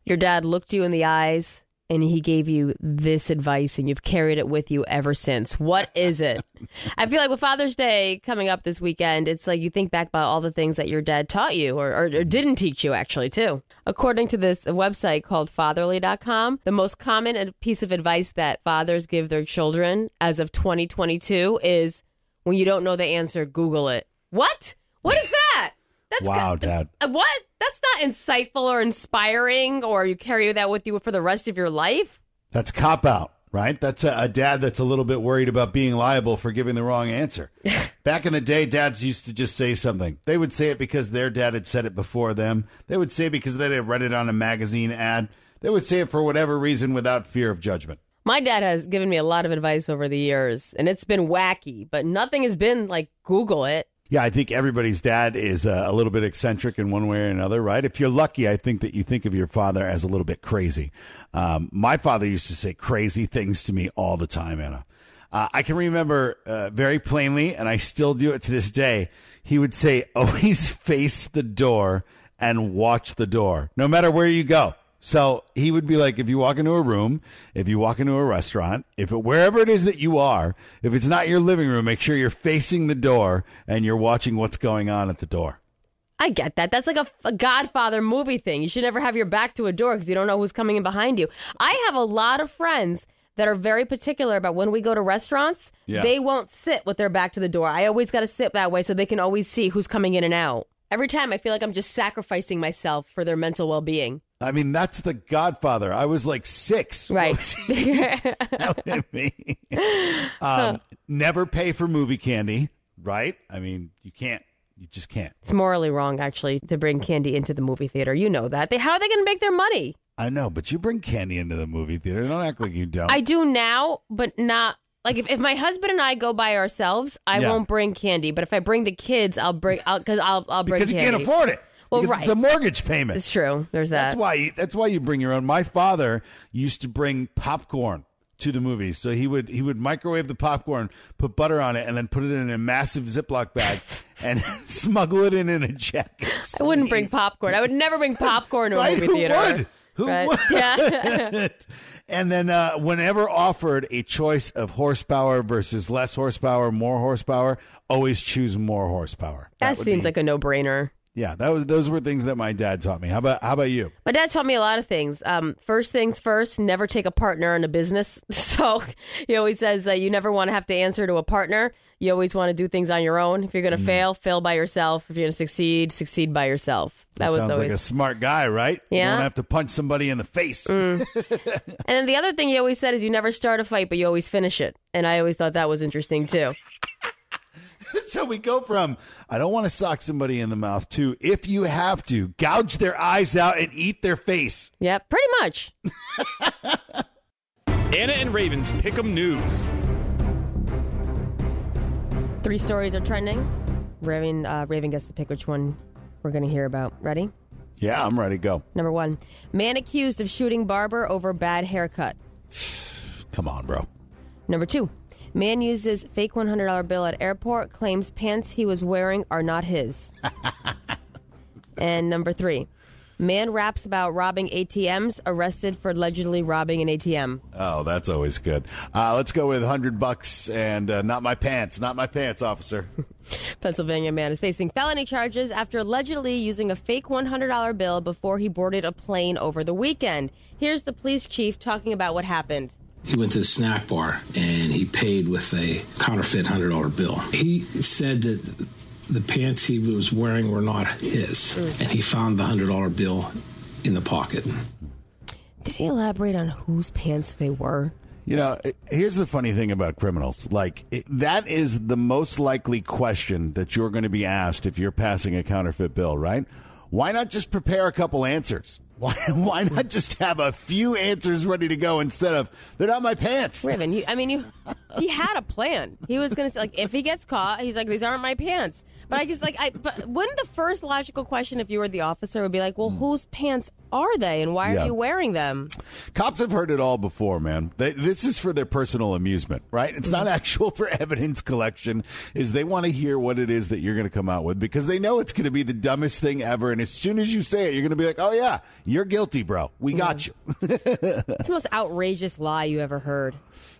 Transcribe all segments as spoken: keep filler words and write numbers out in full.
Your dad looked you in the eyes and he gave you this advice and you've carried it with you ever since. What is it? I feel like with Father's Day coming up this weekend, it's like you think back about all the things that your dad taught you or, or, or didn't teach you, actually, too. According to this website called fatherly dot com, the most common piece of advice that fathers give their children as of twenty twenty-two is, when you don't know the answer, Google it. What? What is that? That's wow, good. Dad. Uh, what? That's not insightful or inspiring, or you carry that with you for the rest of your life? That's cop-out, right? That's a, a dad that's a little bit worried about being liable for giving the wrong answer. Back in the day, dads used to just say something. They would say it because their dad had said it before them. They would say it because they had read it on a magazine ad. They would say it for whatever reason without fear of judgment. My dad has given me a lot of advice over the years, and it's been wacky, but nothing has been like Google it. Yeah, I think everybody's dad is uh, a little bit eccentric in one way or another, right? If you're lucky, I think that you think of your father as a little bit crazy. Um, my father used to say crazy things to me all the time, Anna. Uh, I can remember uh, very plainly, and I still do it to this day. He would say, always face the door and watch the door, no matter where you go. So he would be like, if you walk into a room, if you walk into a restaurant, if it, wherever it is that you are, if it's not your living room, make sure you're facing the door and you're watching what's going on at the door. I get that. That's like a, a Godfather movie thing. You should never have your back to a door because you don't know who's coming in behind you. I have a lot of friends that are very particular about when we go to restaurants, yeah. They won't sit with their back to the door. I always got to sit that way so they can always see who's coming in and out. Every time I feel like I'm just sacrificing myself for their mental well-being. I mean, that's the Godfather. I was like six. Right. That would me. Um, never pay for movie candy, right? I mean, you can't. You just can't. It's morally wrong, actually, to bring candy into the movie theater. You know that. They, how are they going to make their money? I know, but you bring candy into the movie theater. Don't act like you don't. I do now, but not. Like, if, if my husband and I go by ourselves, I yeah. won't bring candy. But if I bring the kids, I'll bring, because I'll, I'll bring because candy. Because you can't afford it. Well, because right. It's a mortgage payment. It's true. There's that. That's why, you, that's why you bring your own. My father used to bring popcorn to the movies. So he would he would microwave the popcorn, put butter on it, and then put it in a massive Ziploc bag and smuggle it in in a jacket. I wouldn't bring popcorn. I would never bring popcorn to a right? movie Who theater. Would? Who right? would? Yeah. And then uh, whenever offered a choice of horsepower versus less horsepower, more horsepower, always choose more horsepower. That, that seems be, like a no-brainer. Yeah, that was those were things that my dad taught me. How about how about you? My dad taught me a lot of things. Um, first things first, never take a partner in a business. So he always says that you never want to have to answer to a partner. You always want to do things on your own. If you're going to mm. fail, fail by yourself. If you're going to succeed, succeed by yourself. That, that was sounds always like a smart guy, right? Yeah. You don't have to punch somebody in the face. Mm. And then the other thing he always said is you never start a fight, but you always finish it. And I always thought that was interesting, too. So we go from, I don't want to sock somebody in the mouth, to, if you have to, gouge their eyes out and eat their face. Yeah, pretty much. Anna and Raven's Pick'em News. Three stories are trending. Raven, uh, Raven gets to pick which one we're going to hear about. Ready? Yeah, I'm ready. Go. Number one, man accused of shooting barber over bad haircut. Come on, bro. Number two, man uses fake one hundred dollar bill at airport, claims pants he was wearing are not his. And number three, man raps about robbing A T Ms, arrested for allegedly robbing an A T M. Oh, that's always good. Uh, let's go with one hundred bucks and uh, not my pants. Not my pants, officer. Pennsylvania man is facing felony charges after allegedly using a fake one hundred dollar bill before he boarded a plane over the weekend. Here's the police chief talking about what happened. He went to the snack bar and he paid with a counterfeit one hundred dollar bill. He said that the pants he was wearing were not his, mm. and he found the one hundred dollar bill in the pocket. Did he elaborate on whose pants they were? You know, here's the funny thing about criminals. Like, it, that is the most likely question that you're going to be asked if you're passing a counterfeit bill, right? Why not just prepare a couple answers? Why why not just have a few answers ready to go instead of, they're not my pants? Raven, you, I mean, you, he had a plan. He was going to say, like, if he gets caught, he's like, these aren't my pants. But I just like, I. But wouldn't the first logical question, if you were the officer, would be like, well, whose pants are they, and why Yeah. are you wearing them? Cops have heard it all before, man. They, this is for their personal amusement, right? It's not actual for evidence collection. Is they want to hear what it is that you're going to come out with because they know it's going to be the dumbest thing ever. And as soon as you say it, you're going to be like, "Oh yeah, you're guilty, bro. We got you." It's the most outrageous lie you ever heard.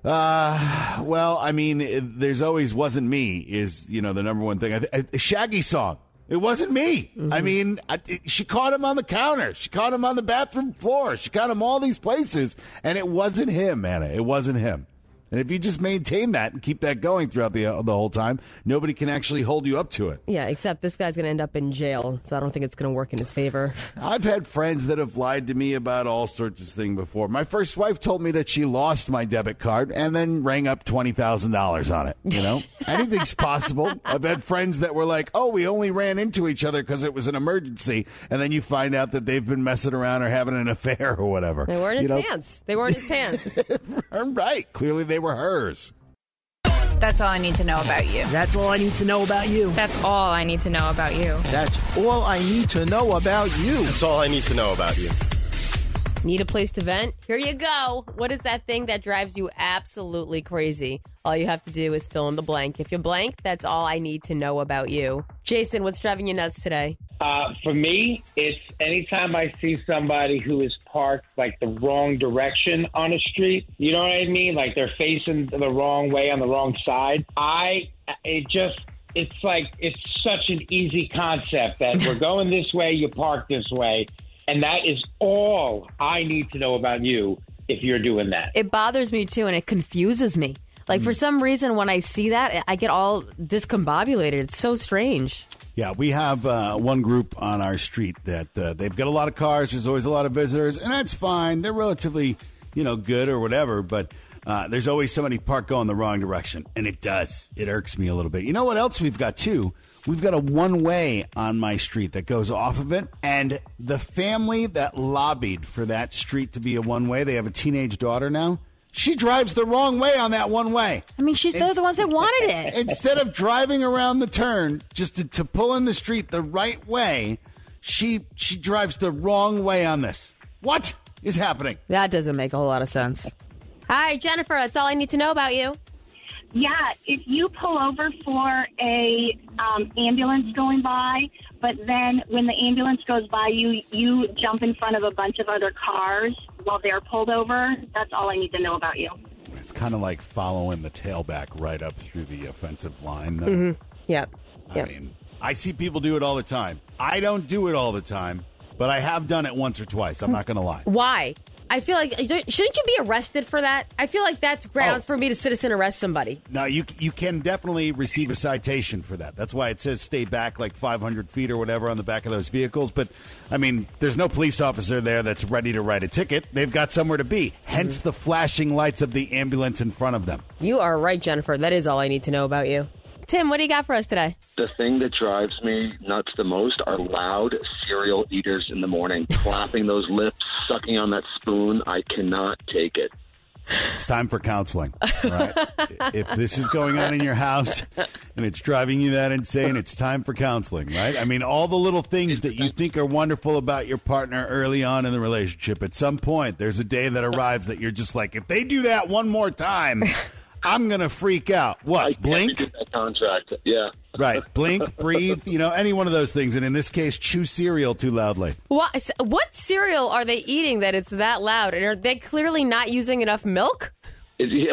Uh, well, I mean, it, there's always "wasn't me" is you know the number one thing. I, I, Shaggy song. It wasn't me. Mm-hmm. I mean, I, it, she caught him on the counter. She caught him on the bathroom floor. She caught him all these places, and it wasn't him, Anna. It wasn't him. And if you just maintain that and keep that going throughout the uh, the whole time, nobody can actually hold you up to it. Yeah, except this guy's going to end up in jail, so I don't think it's going to work in his favor. I've had friends that have lied to me about all sorts of things before. My first wife told me that she lost my debit card and then rang up twenty thousand dollars on it. You know, anything's possible. I've had friends that were like, oh, we only ran into each other because it was an emergency. And then you find out that they've been messing around or having an affair or whatever. They weren't his you know? pants. They weren't his pants. Right. Clearly they were hers. That's all I need to know about you. That's all I need to know about you. That's all I need to know about you. That's all I need to know about you. That's all I need to know about you. Need a place to vent? Here you go. What is that thing that drives you absolutely crazy? All you have to do is fill in the blank. If you blank, that's all I need to know about you. Jason, what's driving you nuts today? Uh, for me, it's anytime I see somebody who is parked like the wrong direction on a street, you know what I mean? Like they're facing the wrong way on the wrong side. I, it just, it's like, it's such an easy concept that we're going this way, you park this way. And that is all I need to know about you if you're doing that. It bothers me too, and it confuses me. Like, for some reason, when I see that, I get all discombobulated. It's so strange. Yeah, we have uh, one group on our street that uh, they've got a lot of cars. There's always a lot of visitors, and that's fine. They're relatively, you know, good or whatever. But uh, there's always somebody parked going the wrong direction, and it does. It irks me a little bit. You know what else we've got, too? We've got a one-way on my street that goes off of it, and the family that lobbied for that street to be a one-way, they have a teenage daughter now. She drives the wrong way on that one way. I mean, she's they're the ones that wanted it. Instead of driving around the turn just to, to pull in the street the right way, she she drives the wrong way on this. What is happening? That doesn't make a whole lot of sense. Hi, Jennifer. That's all I need to know about you. Yeah, if you pull over for a um, ambulance going by, but then when the ambulance goes by, you you jump in front of a bunch of other cars while they're pulled over, that's all I need to know about you. It's kind of like following the tailback right up through the offensive line. Though. Mm-hmm. Yep. I yep. mean, I see people do it all the time. I don't do it all the time, but I have done it once or twice. I'm not going to lie. Why? I feel like, shouldn't you be arrested for that? I feel like that's grounds oh. for me to citizen arrest somebody. No, you you can definitely receive a citation for that. That's why it says stay back like five hundred feet or whatever on the back of those vehicles. But, I mean, there's no police officer there that's ready to write a ticket. They've got somewhere to be, hence mm-hmm. the flashing lights of the ambulance in front of them. You are right, Jennifer. That is all I need to know about you. Tim, what do you got for us today? The thing that drives me nuts the most are loud cereal eaters in the morning, clapping those lips, sucking on that spoon. I cannot take it. It's time for counseling, right? If this is going on in your house and it's driving you that insane, it's time for counseling, right? I mean, all the little things that you think are wonderful about your partner early on in the relationship, at some point, there's a day that arrives that you're just like, if they do that one more time, I'm going to freak out. What? I Blink? can't get that contract. Yeah. Right. Blink, breathe, you know, any one of those things. And in this case, chew cereal too loudly. What, what cereal are they eating that it's that loud? And are they clearly not using enough milk? Is, yeah,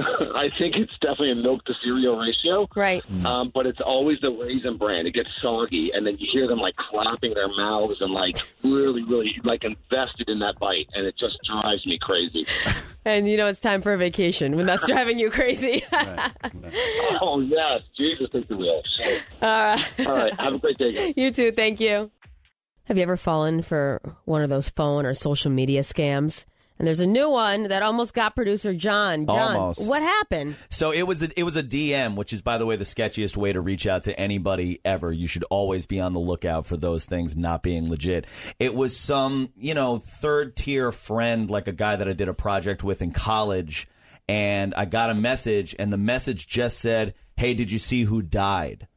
I think it's definitely a milk to cereal ratio. Right. Um, but it's always the Raisin Bran. It gets soggy, and then you hear them, like, clapping their mouths and, like, really, really, like, invested in that bite, and it just drives me crazy. And, you know, it's time for a vacation when that's driving you crazy. Right. Oh, yes. Jesus, take the wheel. All right. All right. Have a great day, guys. You too. Thank you. Have you ever fallen for one of those phone or social media scams? And there's a new one that almost got producer John. John, almost. What happened? So it was a, it was a D M, which is, by the way, the sketchiest way to reach out to anybody ever. You should always be on the lookout for those things not being legit. It was some, you know, third tier friend, like a guy that I did a project with in college. And I got a message, and the message just said, hey, did you see who died?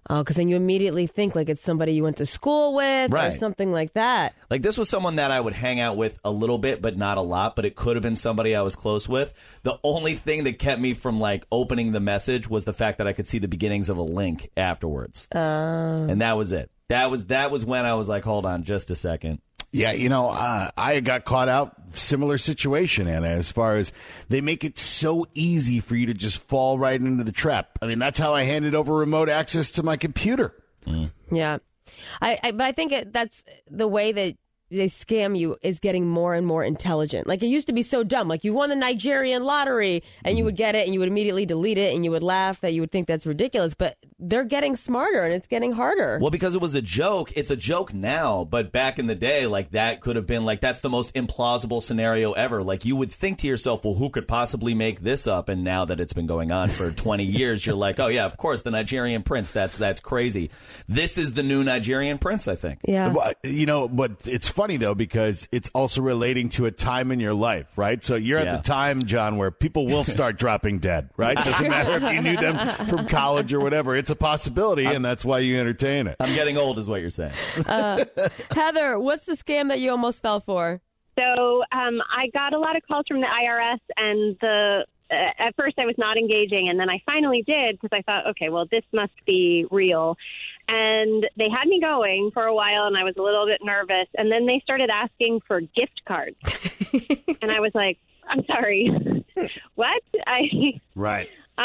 Oh, because then you immediately think like it's somebody you went to school with Right. or something like that. Like, this was someone that I would hang out with a little bit, but not a lot, but it could have been somebody I was close with. The only thing that kept me from, like, opening the message was the fact that I could see the beginnings of a link afterwards. Uh, And that was it. That was that was when I was like, hold on just a second. Yeah, you know, uh, I got caught out similar situation, Anna, as far as they make it so easy for you to just fall right into the trap. I mean, that's how I handed over remote access to my computer. Mm. Yeah. I, I but I think it, that's the way that they scam you is getting more and more intelligent. Like, it used to be so dumb. Like, you won the Nigerian lottery and you would get it and you would immediately delete it and you would laugh that you would think that's ridiculous. But they're getting smarter and it's getting harder. Well, because it was a joke, it's a joke now. But back in the day, like, that could have been like, that's the most implausible scenario ever. Like, you would think to yourself, well, who could possibly make this up? And now that it's been going on for twenty years, you're like, oh, yeah, of course, the Nigerian prince. That's that's crazy. This is the new Nigerian prince, I think. Yeah. Well, you know, but it's funny, though, because it's also relating to a time in your life, right? So you're Yeah. at the time, John, where people will start dropping dead, right? Doesn't matter if you knew them from college or whatever. It's a possibility, and that's why you entertain it. I'm getting old is what you're saying. Uh, Heather, what's the scam that you almost fell for? So um, I got a lot of calls from the I R S, and the uh, at first I was not engaging, and then I finally did because I thought, okay, well, this must be real. And they had me going for a while, and I was a little bit nervous. And then they started asking for gift cards, and I was like, I'm sorry, what? I Right.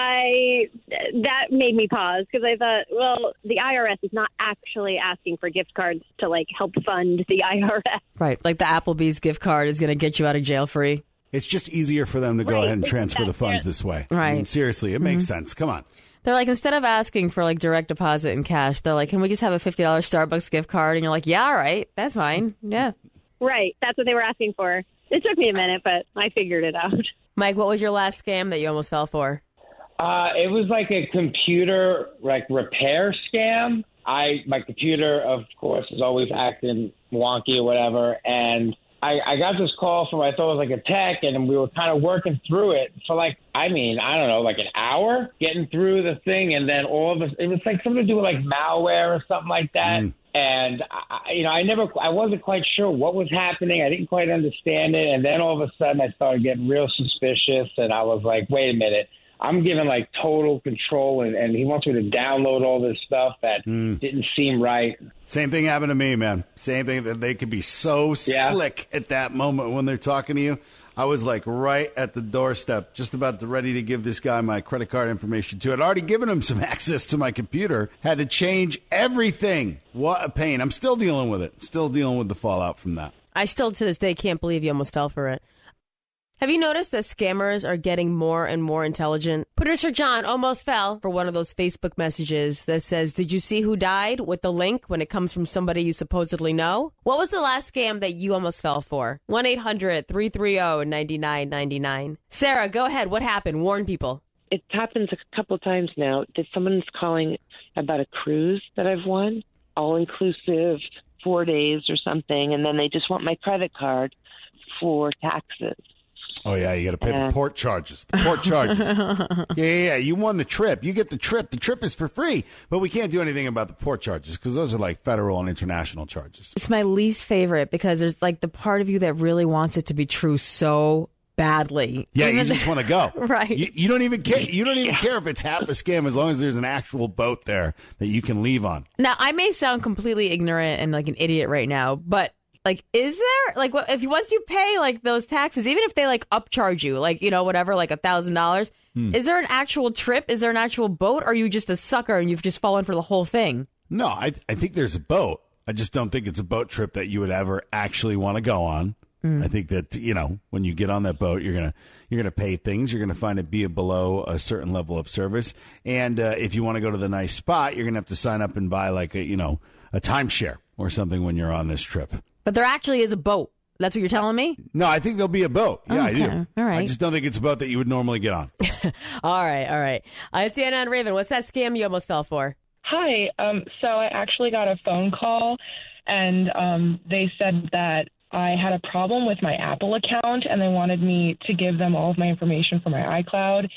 I that made me pause because I thought, well, the I R S is not actually asking for gift cards to like help fund the I R S. Right. Like the Applebee's gift card is going to get you out of jail free. It's just easier for them to go Right. ahead and transfer the That's funds it. this way. Right. I mean, seriously, it makes sense. Come on. They're like, instead of asking for like direct deposit in cash, they're like, can we just have a fifty dollars Starbucks gift card? And you're like, yeah, all right. That's fine. Yeah. Right, that's what they were asking for. It took me a minute, but I figured it out. Mike, what was your last scam that you almost fell for? Uh, it was like a computer like repair scam. I my computer, of course, is always acting wonky or whatever, and I, I got this call from I thought it was like a tech, and we were kind of working through it for like I mean I don't know like an hour getting through the thing, and then all of a it was like something to do with like malware or something like that. Mm. And I, you know, I never, I wasn't quite sure what was happening. I didn't quite understand it, and then all of a sudden, I started getting real suspicious, and I was like, wait a minute. I'm given like total control, and, and he wants me to download all this stuff that mm. didn't seem right. Same thing happened to me, man. Same thing. That they could be so yeah. slick at that moment when they're talking to you. I was like right at the doorstep, just about to ready to give this guy my credit card information too. I'd already given him some access to my computer. Had to change everything. What a pain. I'm still dealing with it. Still dealing with the fallout from that. I still to this day can't believe you almost fell for it. Have you noticed that scammers are getting more and more intelligent? Producer John almost fell for one of those Facebook messages that says, did you see who died, with the link when it comes from somebody you supposedly know? What was the last scam that you almost fell for? one eight hundred three three zero nine nine nine nine. Sarah, go ahead. What happened? Warn people. It happens a couple times now that someone's calling about a cruise that I've won, all-inclusive, four days or something, and then they just want my credit card for taxes. Oh, yeah, you got to pay the port charges. The port charges. yeah, yeah, yeah, you won the trip. You get the trip. The trip is for free. But we can't do anything about the port charges because those are like federal and international charges. It's my least favorite because there's like the part of you that really wants it to be true so badly. Yeah, even you just want to go. Right. You, you don't even care. You don't even yeah. care if it's half a scam as long as there's an actual boat there that you can leave on. Now, I may sound completely ignorant and like an idiot right now, but like, is there, like, what, if you, once you pay, like, those taxes, even if they, like, upcharge you, like, you know, whatever, like, a thousand dollars, is there an actual trip? Is there an actual boat? Or are you just a sucker and you've just fallen for the whole thing? No, I I think there's a boat. I just don't think it's a boat trip that you would ever actually want to go on. Mm. I think that, you know, when you get on that boat, you're going to you're gonna pay things. You're going to find it be below a certain level of service. And uh, if you want to go to the nice spot, you're going to have to sign up and buy, like, a, you know, a timeshare or something when you're on this trip. But there actually is a boat. That's what you're telling me? No, I think there'll be a boat. Yeah, okay. I do. All right. I just don't think it's a boat that you would normally get on. all right, all right. Uh, it's Anna and Raven. What's that scam you almost fell for? Hi. Um, so I actually got a phone call, and um, they said that I had a problem with my Apple account, and they wanted me to give them all of my information for my iCloud.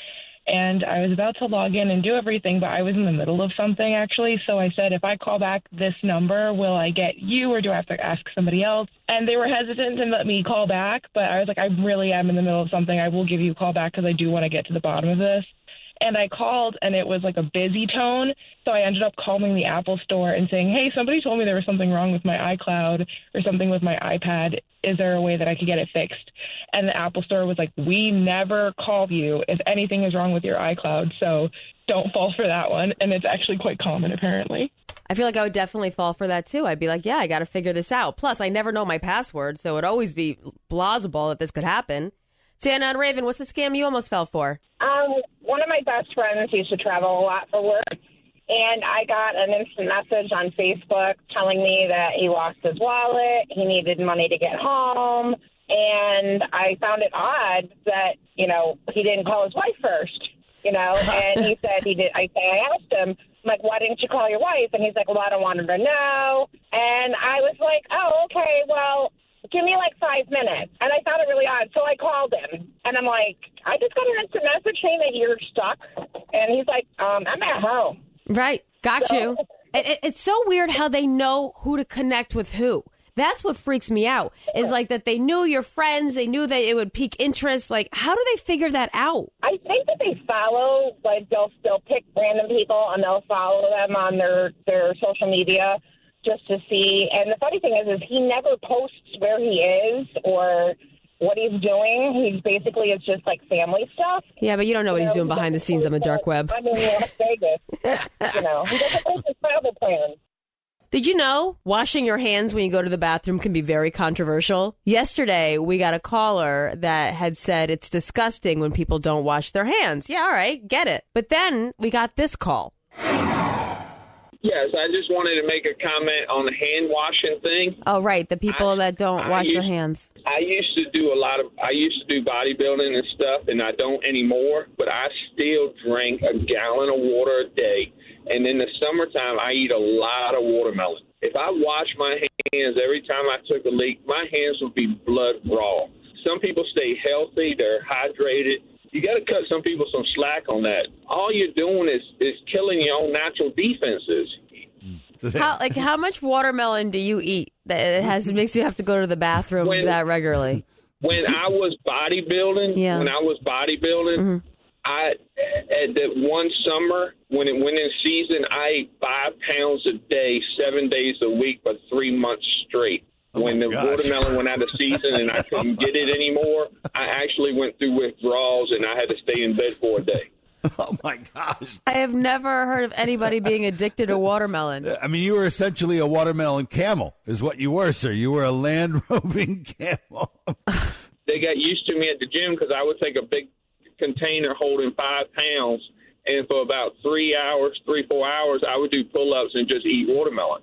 and I was about to log in and do everything, but I was in the middle of something, actually. So I said, if I call back this number, will I get you, or do I have to ask somebody else? And they were hesitant to let me call back, but I was like, I really am in the middle of something. I will give you a call back because I do want to get to the bottom of this. And I called, and it was like a busy tone, so I ended up calling the Apple store and saying, hey, somebody told me there was something wrong with my iCloud or something with my iPad. Is there a way that I could get it fixed? And the Apple store was like, we never call you if anything is wrong with your iCloud, so don't fall for that one. And it's actually quite common, apparently. I feel like I would definitely fall for that, too. I'd be like, yeah, I got to figure this out. Plus, I never know my password, so it'd always be plausible that this could happen. Santa and Raven, what's the scam you almost fell for? Um, one of my best friends used to travel a lot for work, and I got an instant message on Facebook telling me that he lost his wallet, he needed money to get home, and I found it odd that, you know, he didn't call his wife first, you know, and he said he did. I, I asked him, I'm like, why didn't you call your wife? And he's like, well, I don't want her to know. And I was like, oh, okay, well, give me like five minutes. And I found it really odd. So I called him and I'm like, I just got an instant message saying that you're stuck. And he's like, um, I'm at home. Right. Got So- you. It, it, it's so weird how they know who to connect with who. That's what freaks me out. Is like that they knew your friends. They knew that it would pique interest. Like, how do they figure that out? I think that they follow, like they'll they'll pick random people and they'll follow them on their, their social media just to see. And the funny thing is, is he never posts where he is or what he's doing. He's basically, it's just like family stuff. Yeah, but you don't know what he's You know, doing behind the scenes on the dark web. I'm in Las Vegas. You know, he doesn't post his travel plans. Did you know washing your hands when you go to the bathroom can be very controversial? Yesterday, we got a caller that had said it's disgusting when people don't wash their hands. Yeah, all right, get it. But then we got this call. Yes, I just wanted to make a comment on the hand washing thing. Oh, right, the people I- that don't I wash their used- hands. I used to do a lot of, I used to do bodybuilding and stuff, and I don't anymore, but I still drink a gallon of water a day. And in the summertime, I eat a lot of watermelon. If I wash my hands every time I took a leak, my hands would be blood raw. Some people stay healthy, they're hydrated. You got to cut some people some slack on that. All you're doing is, is killing your own natural defenses. How like how much watermelon do you eat that it has makes you have to go to the bathroom When- that regularly? When I was bodybuilding, Yeah. when I was bodybuilding, Mm-hmm. I at that one summer when it went in season, I ate five pounds a day, seven days a week for three months straight. When the gosh. watermelon went out of season and I couldn't get it anymore, I actually went through withdrawals and I had to stay in bed for a day. Oh, my gosh. I have never heard of anybody being addicted to watermelon. I mean, you were essentially a watermelon camel, is what you were, sir. You were a land roving camel. They got used to me at the gym because I would take a big container holding five pounds, and for about three hours, three, four hours, I would do pull-ups and just eat watermelon.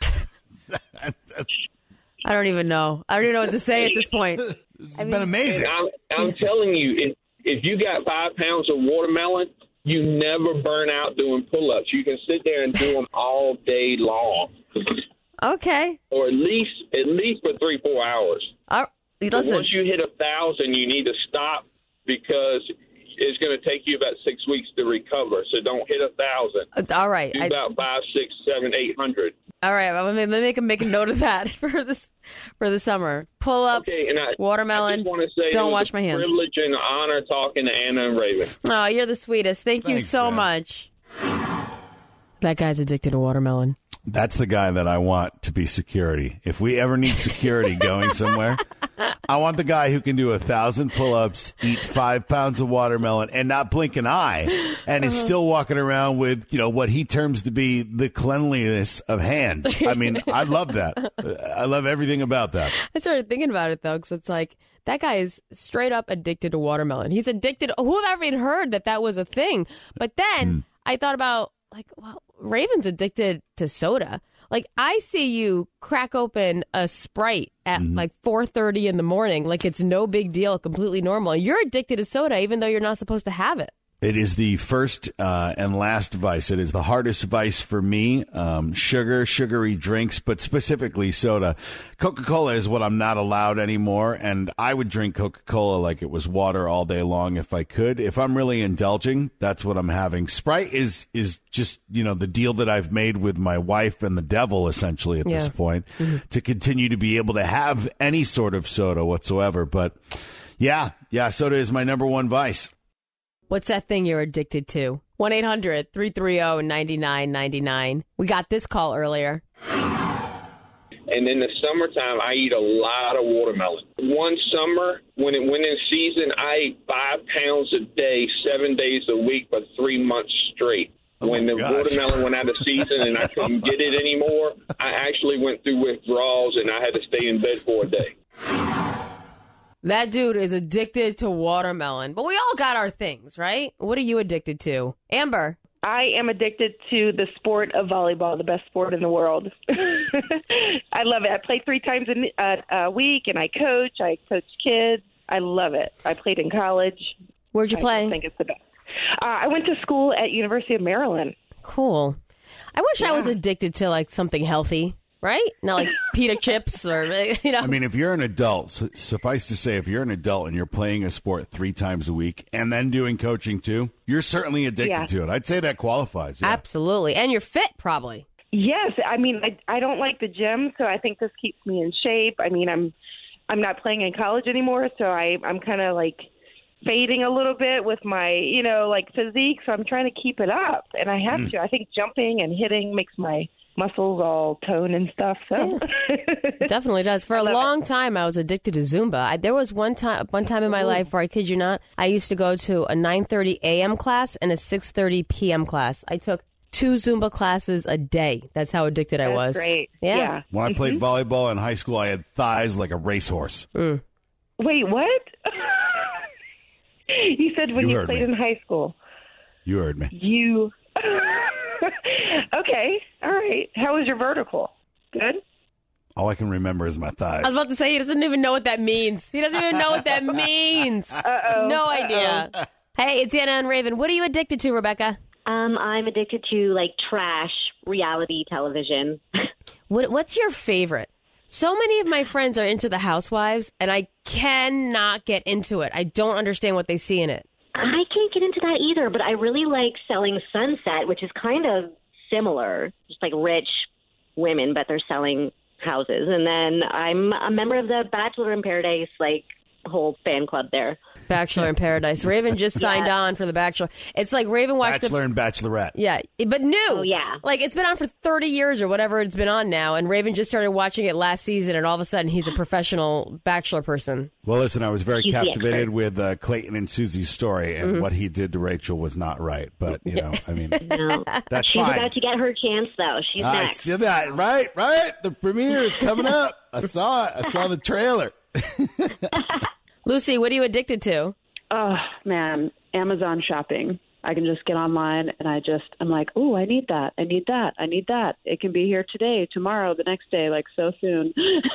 I don't even know. I don't even know what to say at this point. It's I mean, been amazing. And I'm, I'm telling you, if, if you got five pounds of watermelon, you never burn out doing pull-ups. You can sit there and do them all day long. Okay. Or at least at least for three, four hours. Uh, But listen, once you hit a thousand, you need to stop because it's going to take you about six weeks to recover. So don't hit a thousand. uh, all right. Do I, about five, six, seven, eight hundred. all right. Let me, let me make a make a note of that for this for the summer. Pull ups, Okay, and I, watermelon. I just want to say don't it was wash a my hands. privilege and honor talking to Anna and Raven. Oh, you're the sweetest. Thank you Thanks, so man. much. That guy's addicted to watermelon. That's the guy that I want to be security. If we ever need security going somewhere, I want the guy who can do a thousand pull-ups, eat five pounds of watermelon, and not blink an eye, and is still walking around with, you know, what he terms to be the cleanliness of hands. I mean, I love that. I love everything about that. I started thinking about it, though, because it's like, that guy is straight up addicted to watermelon. He's addicted. Who have ever even heard that that was a thing? But then I thought about, like, well, Raven's addicted to soda. Like, I see you crack open a Sprite at like four thirty in the morning, like it's no big deal, completely normal. You're addicted to soda, even though you're not supposed to have it. It is the first uh, and last vice. It is the hardest vice for me. Um, sugar, sugary drinks, but specifically soda. Coca-Cola is what I'm not allowed anymore, and I would drink Coca-Cola like it was water all day long if I could. If I'm really indulging, that's what I'm having. Sprite is is just, you know, the deal that I've made with my wife and the devil, essentially, at Yeah. this point, Mhm. to continue to be able to have any sort of soda whatsoever. But, yeah, yeah, soda is my number one vice. What's that thing you're addicted to? one eight hundred three three zero nine nine nine nine. We got this call earlier. And in the summertime, I eat a lot of watermelon. One summer, when it went in season, I ate five pounds a day, seven days a week, for three months straight. When the gosh. watermelon went out of season and I couldn't get it anymore, I actually went through withdrawals and I had to stay in bed for a day. That dude is addicted to watermelon. But we all got our things, right? What are you addicted to? Amber. I am addicted to the sport of volleyball, the best sport in the world. I love it. I play three times a, a, a week, and I coach. I coach kids. I love it. I played in college. Where'd you I play? I think it's the best. Uh, I went to school at University of Maryland. Cool. I wish I was addicted to like something healthy, right? Not like pita chips or, you know. I mean, if you're an adult, su- suffice to say, if you're an adult and you're playing a sport three times a week and then doing coaching too, you're certainly addicted Yeah. to it. I'd say that qualifies. Yeah. Absolutely. And you're fit, probably. Yes, I mean, I, I don't like the gym, so I think this keeps me in shape. I mean, I'm I'm not playing in college anymore, so I, I'm kind of like fading a little bit with my, you know, like physique, so I'm trying to keep it up, and I have Mm. to. I think jumping and hitting makes my muscles all tone and stuff. So It definitely does. For a long time, I was addicted to Zumba. I, there was one time, one time in my life where I kid you not, I used to go to a nine thirty a.m. class and a six thirty p.m. class. I took two Zumba classes a day. That's how addicted I That's was. great. Yeah. Yeah. When I played Mhm. volleyball in high school, I had thighs like a racehorse. Mm. Wait, what? You said when You you, heard played me. in high school. You heard me. You. Okay. All right. How was your vertical? Good? All I can remember is my thighs. I was about to say, he doesn't even know what that means. He doesn't even know what that means. Uh-oh. No idea. Hey, it's Anna and Raven. What are you addicted to, Rebecca? Um, I'm addicted to like trash reality television. What, what's your favorite? So many of my friends are into The Housewives, and I cannot get into it. I don't understand what they see in it. I can't get into that either, but I really like Selling Sunset, which is kind of similar, just like rich women, but they're selling houses. And then I'm a member of the Bachelor in Paradise, like whole fan club there. Bachelor in Paradise. Raven just signed Yeah. on for The Bachelor. It's like Raven watched Bachelor the... and Bachelorette. Yeah, but new. Oh, yeah. Like, it's been on for thirty years or whatever it's been on now, and Raven just started watching it last season, and all of a sudden he's a professional Bachelor person. Well, listen, I was very He's the captivated expert. with uh, Clayton and Susie's story, and Mhm. what he did to Rachel was not right. But, you know, I mean, No. that's She's fine. about to get her chance, though. She's I next. see that, right? Right? The premiere is coming up. I saw it. I saw the trailer. Lucy, what are you addicted to? Oh, man, Amazon shopping. I can just get online and I just, I'm like, oh, I need that. I need that. I need that. It can be here today, tomorrow, the next day, like so soon.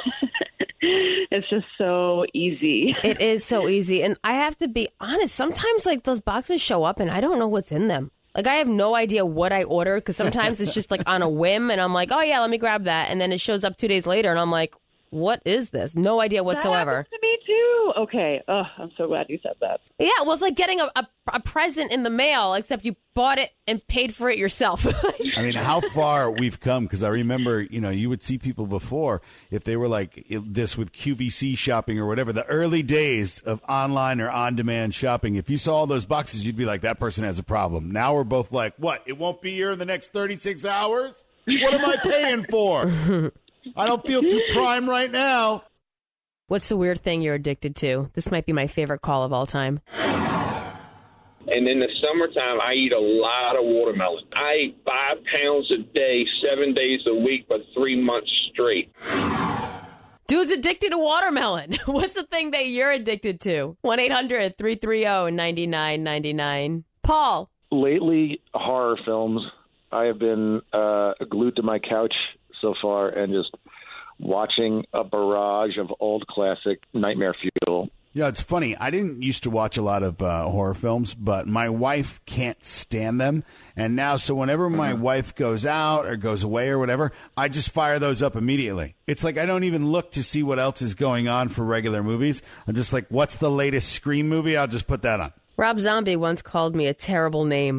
It's just so easy. It is so easy. And I have to be honest, sometimes like those boxes show up and I don't know what's in them. Like I have no idea what I ordered because sometimes it's just like on a whim and I'm like, oh yeah, let me grab that. And then it shows up two days later and I'm like, what is this? No idea whatsoever. That happens to me too. Okay. Oh, I'm so glad you said that. Yeah, well, it's like getting a, a, a present in the mail, except you bought it and paid for it yourself. I mean, how far we've come, because I remember, you know, you would see people before, if they were like this with Q V C shopping or whatever, the early days of online or on-demand shopping, if you saw all those boxes, you'd be like, that person has a problem. Now we're both like, what, it won't be here in the next thirty-six hours? What am I paying for? I don't feel too prime right now. What's the weird thing you're addicted to? This might be my favorite call of all time. And in the summertime, I eat a lot of watermelon. I eat five pounds a day, seven days a week, for three months straight. Dude's addicted to watermelon. What's the thing that you're addicted to? one eight hundred three three zero nine nine nine nine. Paul. Lately, horror films. I have been uh, glued to my couch so far and just watching a barrage of old classic Nightmare Fuel. Yeah, it's funny. I didn't used to watch a lot of uh, horror films, but my wife can't stand them. And now, so whenever my mm-hmm. wife goes out or goes away or whatever, I just fire those up immediately. It's like I don't even look to see what else is going on for regular movies. I'm just like, what's the latest Scream movie? I'll just put that on. Rob Zombie once called me a terrible name.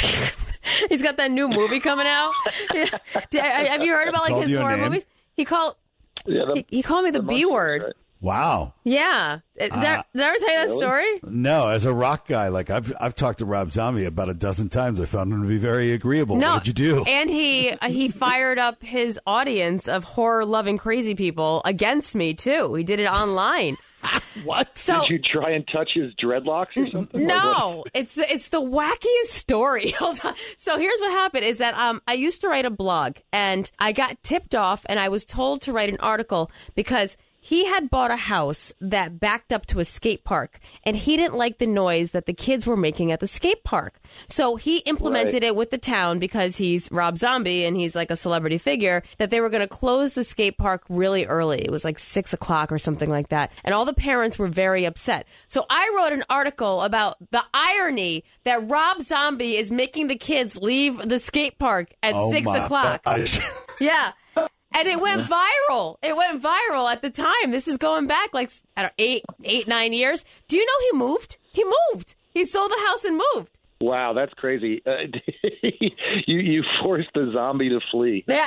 He's got that new movie coming out. Yeah. Have you heard about like his horror name? movies? He called yeah, the, he, he called me the, the B word. Right? Wow. Yeah. Did, uh, I, did I ever tell you that really? story? No. As a rock guy, like I've I've talked to Rob Zombie about a dozen times. I found him to be very agreeable. No, what did you do? And he uh, he fired up his audience of horror-loving crazy people against me, too. He did it online. What? So, did you try and touch his dreadlocks or something? No, it's the, it's the wackiest story. Hold on. So here's what happened is that um I used to write a blog and I got tipped off and I was told to write an article because he had bought a house that backed up to a skate park, and he didn't like the noise that the kids were making at the skate park. So he implemented right. it with the town because he's Rob Zombie and he's like a celebrity figure, that they were going to close the skate park really early. It was like six o'clock or something like that. And all the parents were very upset. So I wrote an article about the irony that Rob Zombie is making the kids leave the skate park at oh six my o'clock. gosh. Yeah. And it went viral. It went viral at the time. This is going back like I don't know, eight, eight, nine years. Do you know he moved? He moved. He sold the house and moved. Wow, that's crazy. Uh, you you forced the zombie to flee. Yeah.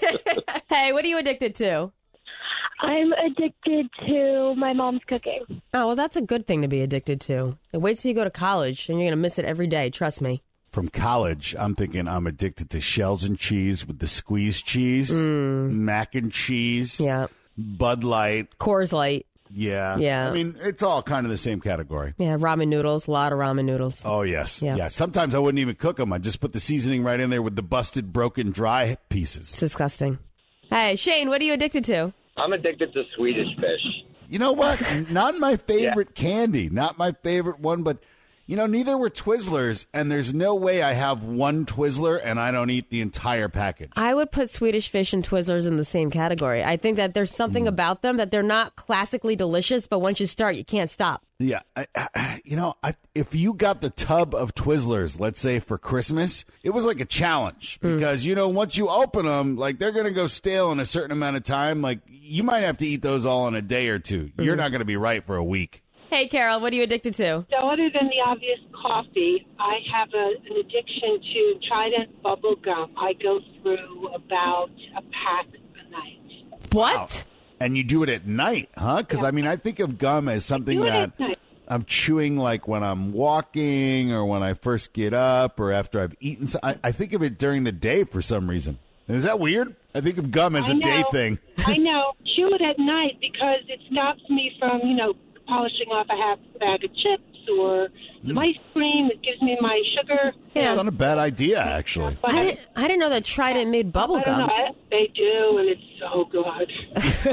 Hey, what are you addicted to? I'm addicted to my mom's cooking. Oh, well, that's a good thing to be addicted to. Wait till you go to college, and you're going to miss it every day. Trust me. From college, I'm thinking I'm addicted to shells and cheese with the squeezed cheese, mm. mac and cheese, yeah. Bud Light, Coors Light. Yeah. Yeah. I mean, it's all kind of the same category. Yeah, ramen noodles, a lot of ramen noodles. Oh, yes. Yeah. yeah. Sometimes I wouldn't even cook them. I'd just put the seasoning right in there with the busted, broken, dry pieces. It's disgusting. Hey, Shane, what are you addicted to? I'm addicted to Swedish fish. You know what? Not my favorite yeah. candy. Not my favorite one, but... You know, neither were Twizzlers, and there's no way I have one Twizzler and I don't eat the entire package. I would put Swedish Fish and Twizzlers in the same category. I think that there's something mm. about them that they're not classically delicious, but once you start, you can't stop. Yeah. I, I, you know, I, if you got the tub of Twizzlers, let's say for Christmas, it was like a challenge because, mm. you know, once you open them, like they're going to go stale in a certain amount of time. Like you might have to eat those all in a day or two. Mm. You're not going to be right for a week. Hey, Carol, what are you addicted to? So other than the obvious coffee, I have a, an addiction to Trident bubble gum. I go through about a pack a night. What? Wow. And you do it at night, huh? Because, yeah. I mean, I think of gum as something that I'm chewing like when I'm walking or when I first get up or after I've eaten. So I, I think of it during the day for some reason. Is that weird? I think of gum as I a know, day thing. I know. Chew it at night because it stops me from, you know, polishing off a half bag of chips or some mm. ice cream. It gives me my sugar. Yeah. It's not a bad idea, actually. I didn't, I didn't know that Trident made bubble I gum. Don't know. They do, and it's so good.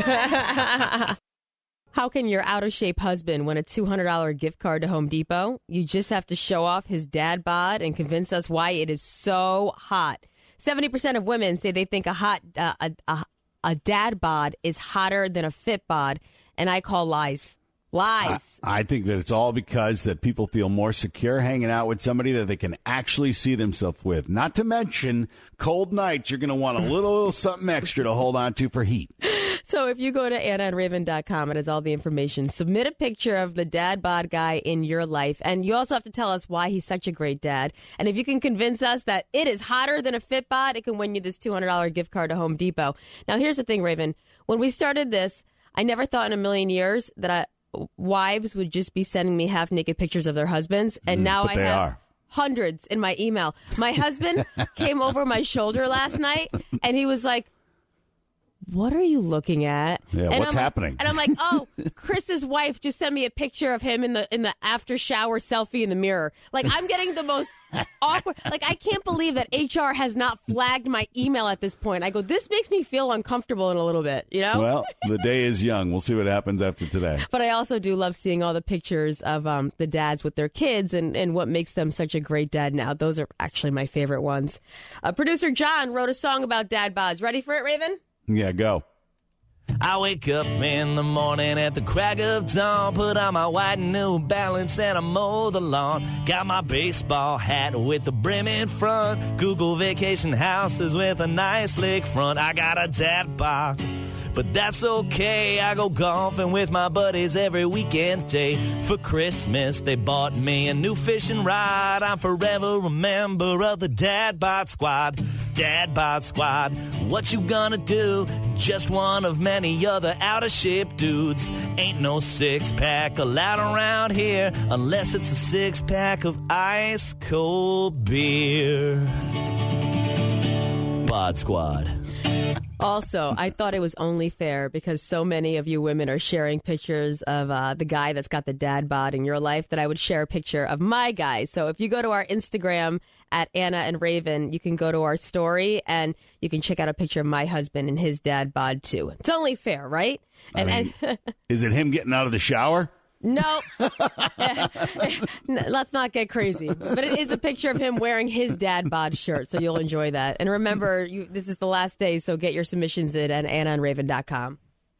How can your out-of-shape husband win a two hundred dollars gift card to Home Depot? You just have to show off his dad bod and convince us why it is so hot. seventy percent of women say they think a hot uh, a, a, a dad bod is hotter than a fit bod, and I call lies. Lies. I, I think that it's all because that people feel more secure hanging out with somebody that they can actually see themselves with. Not to mention, cold nights, you're going to want a little, little something extra to hold on to for heat. So if you go to Anna and Raven dot com, it has all the information. Submit a picture of the dad bod guy in your life. And you also have to tell us why he's such a great dad. And if you can convince us that it is hotter than a fit bod, it can win you this two hundred dollars gift card to Home Depot. Now, here's the thing, Raven. When we started this, I never thought in a million years that I... wives would just be sending me half naked pictures of their husbands, and mm, now I have are. hundreds in my email. My husband came over my shoulder last night, and he was like, "What are you looking at?" Yeah, and what's I'm happening? Like, and I'm like, "Oh, Chris's wife just sent me a picture of him in the in the after shower selfie in the mirror." Like I'm getting the most awkward. Like I can't believe that H R has not flagged my email at this point. I go, "This makes me feel uncomfortable in a little bit," you know. Well, the day is young. We'll see what happens after today. But I also do love seeing all the pictures of um, the dads with their kids and, and what makes them such a great dad now. Those are actually my favorite ones. Uh, producer John wrote a song about dad bods. Ready for it, Raven? Yeah, go. I wake up in the morning at the crack of dawn, put on my white New Balance and I mow the lawn. Got my baseball hat with the brim in front, Google vacation houses with a nice lake front. I got a dad bod, but that's okay. I go golfing with my buddies every weekend day. For Christmas, they bought me a new fishing rod. I'm forever a member of the Dad Bod Squad. Dad Bod Squad, what you gonna do? Just one of many other out-of-shape dudes. Ain't no six-pack allowed around here unless it's a six-pack of ice-cold beer. Bod Squad. Also, I thought it was only fair because so many of you women are sharing pictures of uh, the guy that's got the dad bod in your life that I would share a picture of my guy. So if you go to our Instagram at Anna and Raven, you can go to our story and you can check out a picture of my husband and his dad bod too. It's only fair, right? And, I mean, and is it him getting out of the shower? No, let's not get crazy. But it is a picture of him wearing his dad bod shirt, so you'll enjoy that. And remember, you, this is the last day, so get your submissions in at anna and raven dot com.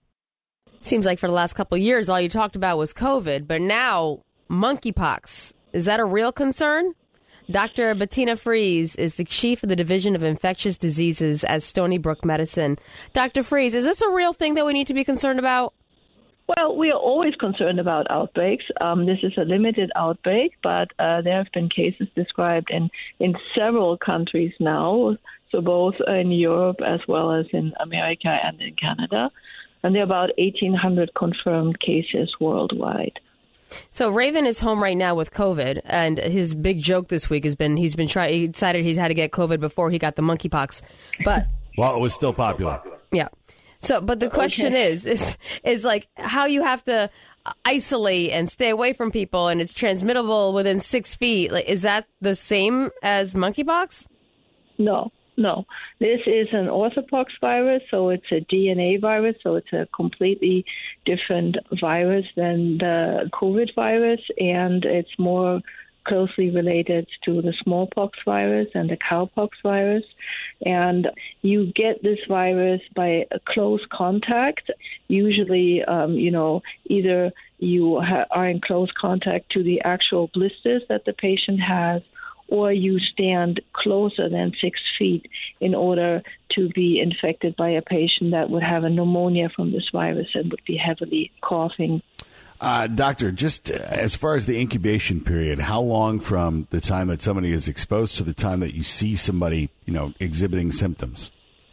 Seems like for the last couple of years, all you talked about was COVID, but now monkeypox. Is that a real concern? Doctor Bettina Fries is the chief of the Division of Infectious Diseases at Stony Brook Medicine. Doctor Fries, is this a real thing that we need to be concerned about? Well, we are always concerned about outbreaks. Um, this is a limited outbreak, but uh, there have been cases described in, in several countries now, so both in Europe as well as in America and in Canada. And there are about eighteen hundred confirmed cases worldwide. So Raven is home right now with COVID, and his big joke this week has been he's been trying. He decided he's had to get COVID before he got the monkeypox, but well, it was still popular. Yeah. So, but the question okay. is, is, is like how you have to isolate and stay away from people, and it's transmittable within six feet. Like, is that the same as monkeypox? No, no. This is an orthopox virus, so it's a D N A virus, so it's a completely different virus than the COVID virus, and it's more closely related to the smallpox virus and the cowpox virus. And you get this virus by a close contact. Usually, um, you know, either you ha- are in close contact to the actual blisters that the patient has, or you stand closer than six feet in order to be infected by a patient that would have a pneumonia from this virus and would be heavily coughing. Uh, doctor, just as far as the incubation period, how long from the time that somebody is exposed to the time that you see somebody, you know, exhibiting symptoms?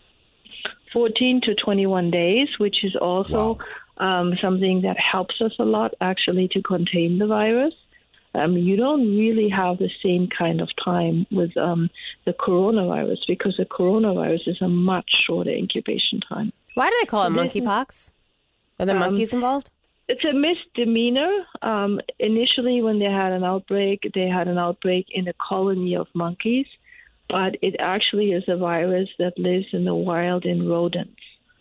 fourteen to twenty-one days, which is also wow. um, something that helps us a lot, actually, to contain the virus. Um, you don't really have the same kind of time with um, the coronavirus because the coronavirus is a much shorter incubation time. Why do they call it monkeypox? Are there um, monkeys involved? It's a misdemeanor. Um, initially, when they had an outbreak, they had an outbreak in a colony of monkeys, but it actually is a virus that lives in the wild in rodents.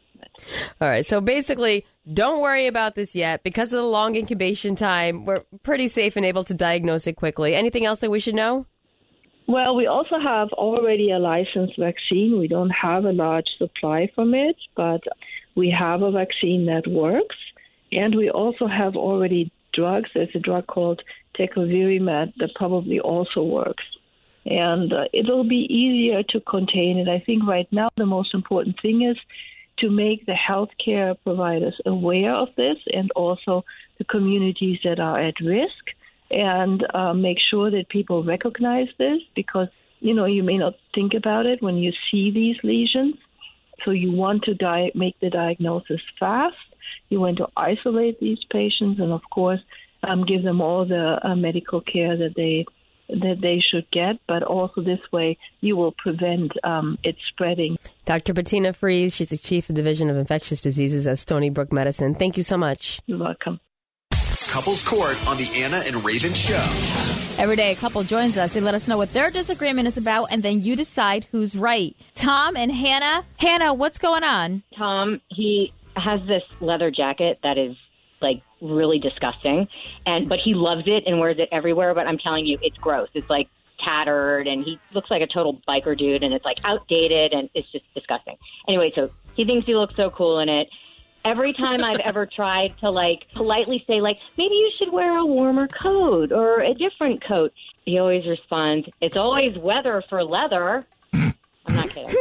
All right. So basically, don't worry about this yet. Because of the long incubation time, we're pretty safe and able to diagnose it quickly. Anything else that we should know? Well, we also have already a licensed vaccine. We don't have a large supply from it, but we have a vaccine that works. And we also have already drugs. There's a drug called tecovirimat that probably also works. And uh, it'll be easier to contain it. I think right now the most important thing is to make the healthcare providers aware of this and also the communities that are at risk and uh, make sure that people recognize this because, you know, you may not think about it when you see these lesions. So you want to di- make the diagnosis fast. You want to isolate these patients and, of course, um, give them all the uh, medical care that they that they should get. But also this way, you will prevent um, it spreading. Doctor Bettina Fries, she's the Chief of Division of Infectious Diseases at Stony Brook Medicine. Thank you so much. You're welcome. Couples Court on the Anna and Raven Show. Every day a couple joins us. They let us know what their disagreement is about, and then you decide who's right. Tom and Hannah. Hannah, what's going on? Tom, he has this leather jacket that is like really disgusting, and but he loves it and wears it everywhere. But I'm telling you, it's gross. It's like tattered, and he looks like a total biker dude, and it's like outdated, and it's just disgusting. Anyway, so he thinks he looks so cool in it. Every time I've ever tried to, like, politely say, like, maybe you should wear a warmer coat or a different coat, he always responds, it's always weather for leather. I'm not kidding.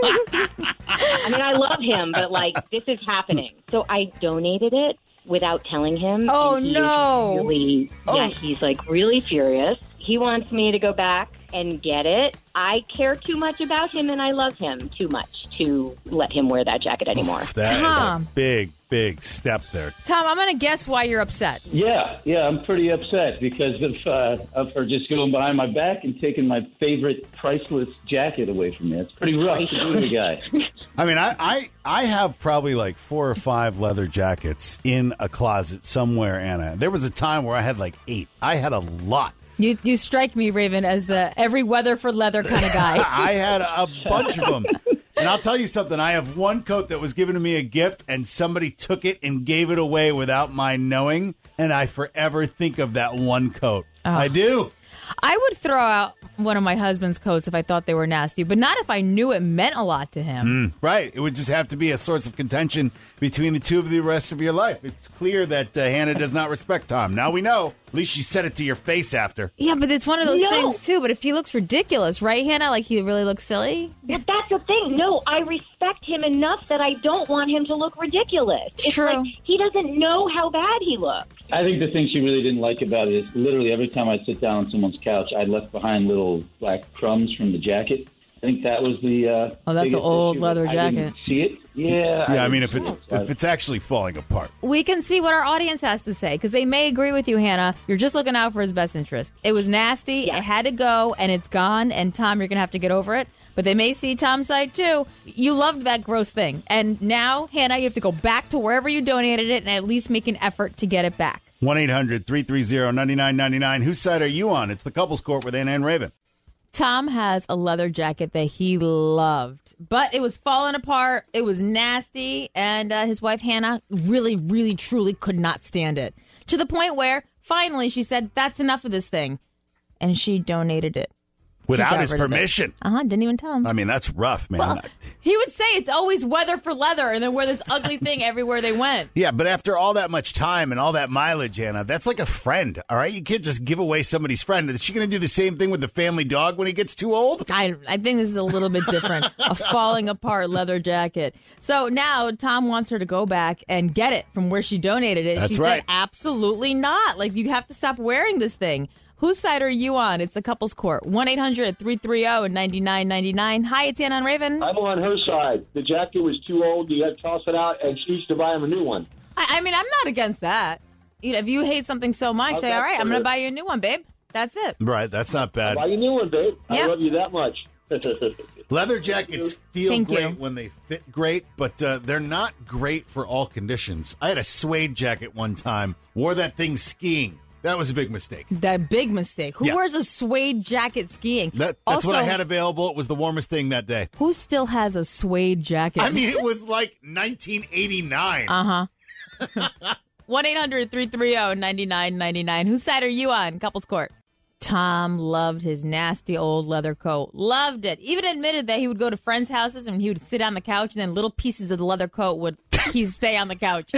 I mean, I love him, but, like, this is happening. So I donated it without telling him. Oh, and he no. Is really, Oh. Yeah, he's, like, really furious. He wants me to go back and get it. I care too much about him, and I love him too much to let him wear that jacket anymore. That is Tom. a big, big step there. Tom, I'm going to guess why you're upset. Yeah, yeah, I'm pretty upset because of uh, of her just going behind my back and taking my favorite priceless jacket away from me. It's pretty rough to do the guy. I mean, I, I, I have probably like four or five leather jackets in a closet somewhere, Anna. There was a time where I had like eight. I had a lot. You you strike me, Raven, as the every weather for leather kind of guy. I had a bunch of them. And I'll tell you something. I have one coat that was given to me a gift, and somebody took it and gave it away without my knowing. And I forever think of that one coat. Oh. I do. I would throw out one of my husband's coats if I thought they were nasty, but not if I knew it meant a lot to him. Mm, right. It would just have to be a source of contention between the two of the rest of your life. It's clear that uh, Hannah does not respect Tom. Now we know. At least she said it to your face after. Yeah, but it's one of those No. things, too. But if he looks ridiculous, right, Hannah? Like, he really looks silly? But that's the thing. No, I respect him enough that I don't want him to look ridiculous. It's True. like he doesn't know how bad he looks. I think the thing she really didn't like about it is literally every time I sit down on someone's couch, I left behind little black crumbs from the jacket. I think that was the. Uh, Oh, that's an biggest old issue. leather I didn't jacket. see it? Yeah. Yeah, I mean, if it's if it's actually falling apart. We can see what our audience has to say, because they may agree with you, Hannah. You're just looking out for his best interest. It was nasty. It had to go, and it's gone. And, Tom, you're going to have to get over it. But they may see Tom's side, too. You loved that gross thing. And now, Hannah, you have to go back to wherever you donated it and at least make an effort to get it back. one eight hundred three three zero nine nine nine nine. Whose side are you on? It's the Couples Court with Anna and Raven. Tom has a leather jacket that he loved, but it was falling apart. It was nasty, and uh, his wife, Hannah, really, really, truly could not stand it. To the point where, finally, she said, that's enough of this thing, and she donated it. Without his permission. Uh-huh, didn't even tell him. I mean, that's rough, man. Well, he would say it's always weather for leather, and then wear this ugly thing everywhere they went. Yeah, but after all that much time and all that mileage, Anna, that's like a friend, all right? You can't just give away somebody's friend. Is she going to do the same thing with the family dog when he gets too old? I, I think this is a little bit different. A falling apart leather jacket. So now Tom wants her to go back and get it from where she donated it. That's she right. said, absolutely not. Like, you have to stop wearing this thing. Whose side are you on? It's the Couples Court. one eight hundred three three zero nine nine nine nine. Hi, it's Anna and Raven. I'm on her side. The jacket was too old. You got to toss it out, and she needs to buy him a new one. I, I mean, I'm not against that. You know, if you hate something so much, How's say, that all right, I'm for going to you? buy you a new one, babe. That's it. Right, that's not bad. Buy you a new one, babe. Yeah. I love you that much. Leather jackets feel Thank great you. when they fit great, but uh, they're not great for all conditions. I had a suede jacket one time, wore that thing skiing. That was a big mistake. That big mistake. Who Yeah. wears a suede jacket skiing? That, that's what I Also, had available. It was the warmest thing that day. Who still has a suede jacket? I mean, it was like nineteen eighty-nine. Uh huh. one eight hundred three three zero nine nine nine nine. Whose side are you on? Couples Court. Tom loved his nasty old leather coat. Loved it. Even admitted that he would go to friends' houses and he would sit on the couch and then little pieces of the leather coat would he stay on the couch.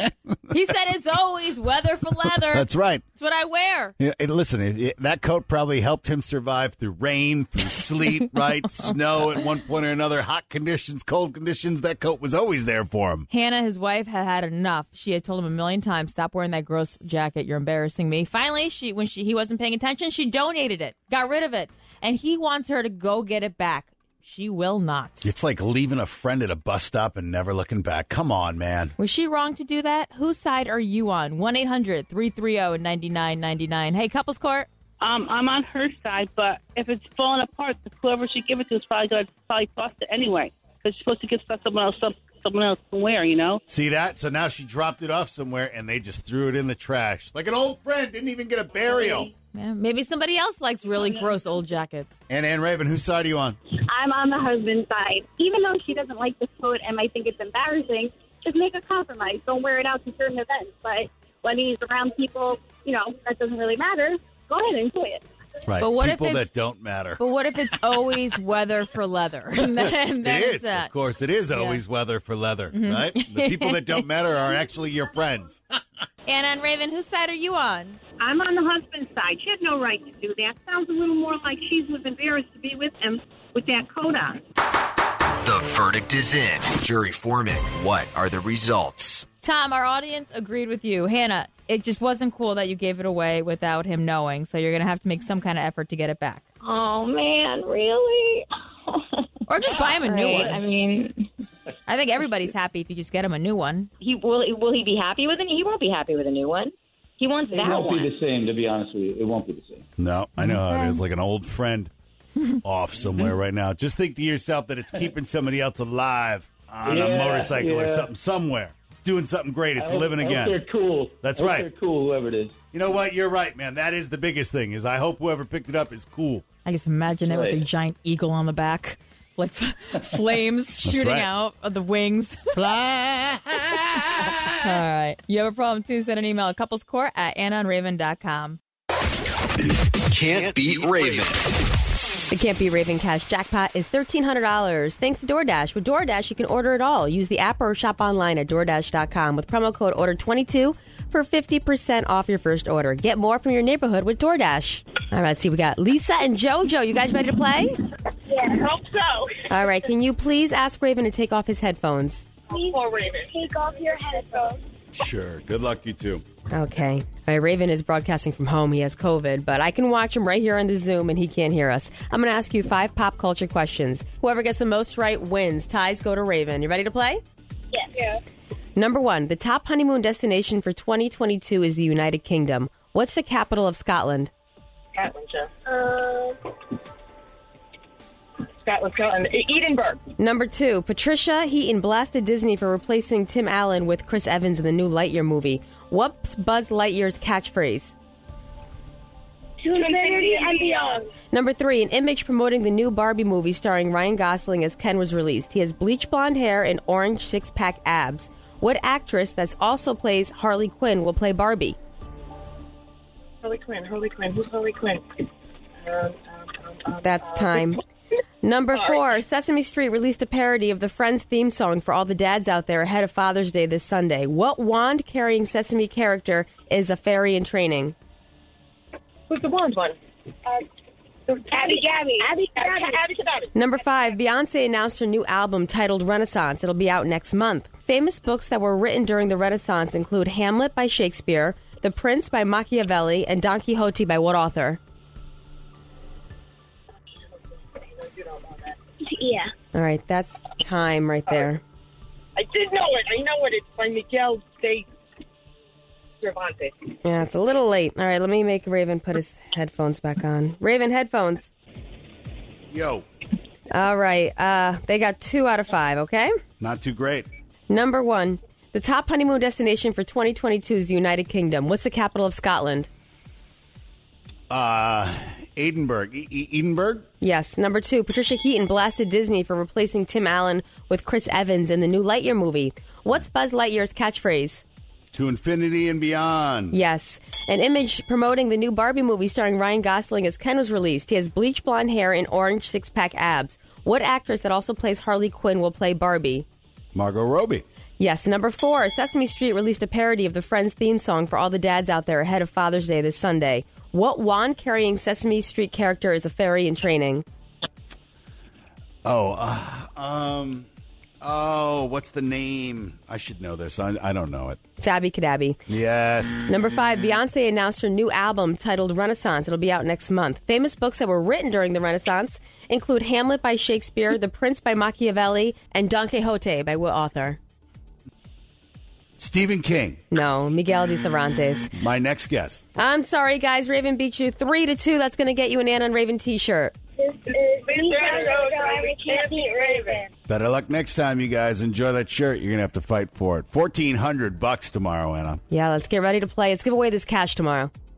He said it's always weather for leather. That's right. It's what I wear. Yeah, and listen, it, it, that coat probably helped him survive through rain, through sleet, right? Snow at one point or another, hot conditions, cold conditions. That coat was always there for him. Hannah, his wife, had had enough. She had told him a million times, stop wearing that gross jacket. You're embarrassing me. Finally, she when she he wasn't paying attention, she donated it, got rid of it. And he wants her to go get it back. She will not. It's like leaving a friend at a bus stop and never looking back. Come on, man. Was she wrong to do that? Whose side are you on? one eight hundred three three zero nine nine nine nine. Hey, Couples Court. Um, I'm on her side, but if it's falling apart, whoever she give it to is probably going to probably toss it anyway. Because she's supposed to give stuff someone else, some, someone else to wear, you know? See that? So now she dropped it off somewhere and they just threw it in the trash. Like an old friend, didn't even get a burial. Yeah, maybe somebody else likes really gross old jackets. And Ann Raven, whose side are you on? I'm on the husband's side. Even though she doesn't like the coat and might think it's embarrassing, just make a compromise. Don't wear it out to certain events. But when he's around people, you know, that doesn't really matter. Go ahead and enjoy it. Right. But what if People it's- that don't matter. But what if it's always weather for leather? And then, then It it's is. that. Of course, it is Yeah. always weather for leather, Mhm. right? The people that don't matter are actually your friends. Anna and Raven, whose side are you on? I'm on the husband's side. She had no right to do that. Sounds a little more like she was embarrassed to be with him with that coat on. The verdict is in. Jury foreman, what are the results? Tom, our audience agreed with you. Hannah, it just wasn't cool that you gave it away without him knowing, so you're going to have to make some kind of effort to get it back. Oh, man, really? Or just buy him a new Right, one. I mean, I think everybody's happy if you just get him a new one. he will. Will he be happy with it? He won't be happy with a new one. He wants It that won't one. be the same, to be honest with you. It won't be the same. No, I know how it is. Like an old friend off somewhere right now. Just think to yourself that it's keeping somebody else alive on a Yeah, motorcycle or yeah. something somewhere. It's doing something great. It's I hope- living I hope again. they're cool. That's I hope right. They're cool, whoever it is. You know what? You're right, man. That is the biggest thing. Is I hope whoever picked it up is cool. I just imagine it with a Right. giant eagle on the back. Like flames That's shooting right. out of the wings. Fly. All right. You have a problem too? Send an email at couplescourt at anna and raven dot com. Can't beat Raven. The Can't Be Raven Cash jackpot is thirteen hundred dollars thanks to DoorDash. With DoorDash, you can order it all. Use the app or shop online at DoorDash dot com with promo code order twenty-two for fifty percent off your first order. Get more from your neighborhood with DoorDash. All right, let's see. We got Lisa and JoJo. You guys ready to play? Yeah, hope so. All right. Can you please ask Raven to take off his headphones? Please take off your headphones. Sure. Good luck, you two. Okay. All right, Raven is broadcasting from home. He has COVID, but I can watch him right here on the Zoom, and he can't hear us. I'm going to ask you five pop culture questions. Whoever gets the most right wins. Ties go to Raven. You ready to play? Yeah. Yeah. Number one, the top honeymoon destination for twenty twenty-two is the United Kingdom. What's the capital of Scotland? Scotland, Um, Scotland, Scotland. Edinburgh. Number two, Patricia Heaton blasted Disney for replacing Tim Allen with Chris Evans in the new Lightyear movie. What's Buzz Lightyear's catchphrase? To infinity and beyond. Number three, an image promoting the new Barbie movie starring Ryan Gosling as Ken was released. He has bleach blonde hair and orange six-pack abs. What actress that also plays Harley Quinn will play Barbie? Harley Quinn, Harley Quinn. Who's Harley Quinn? Um, um, um, um, That's uh, time. Number Sorry. four, Sesame Street released a parody of the Friends theme song for all the dads out there ahead of Father's Day this Sunday. What wand-carrying Sesame character is a fairy in training? Who's the blonde one? Uh, Abby Gabby. Abby Gabby. Abby Gabby. Number five, Beyonce announced her new album titled Renaissance. It'll be out next month. Famous books that were written during the Renaissance include Hamlet by Shakespeare, The Prince by Machiavelli, and Don Quixote by what author? Yeah. All right, that's time right there. I did know it. I know it. It's by Miguel de Cervantes. Yeah, it's a little late. All right, let me make Raven put his headphones back on. Raven, headphones. Yo. All right, uh, they got two out of five, okay? Not too great. Number one, the top honeymoon destination for twenty twenty-two is the United Kingdom. What's the capital of Scotland? Uh, Edinburgh. E- E- Edinburgh? Yes. Number two, Patricia Heaton blasted Disney for replacing Tim Allen with Chris Evans in the new Lightyear movie. What's Buzz Lightyear's catchphrase? To infinity and beyond. Yes. An image promoting the new Barbie movie starring Ryan Gosling as Ken was released. He has bleach blonde hair and orange six-pack abs. What actress that also plays Harley Quinn will play Barbie? Margot Robbie. Yes. Number four, Sesame Street released a parody of the Friends theme song for all the dads out there ahead of Father's Day this Sunday. What wand-carrying Sesame Street character is a fairy in training? Oh, uh, um, oh, what's the name? I should know this. I, I don't know it. It's Abby Cadabby. Yes. Number five, Beyonce announced her new album titled Renaissance. It'll be out next month. Famous books that were written during the Renaissance include Hamlet by Shakespeare, The Prince by Machiavelli, and Don Quixote by what author? Stephen King. No, Miguel de Cervantes. My next guess. I'm sorry, guys. Raven beat you three to two. That's going to get you an Anna and Raven T-shirt. This is Lisa Can't Beat Raven. Better luck next time, you guys. Enjoy that shirt. You're going to have to fight for it. fourteen hundred bucks tomorrow, Anna. Yeah, let's get ready to play. Let's give away this cash tomorrow.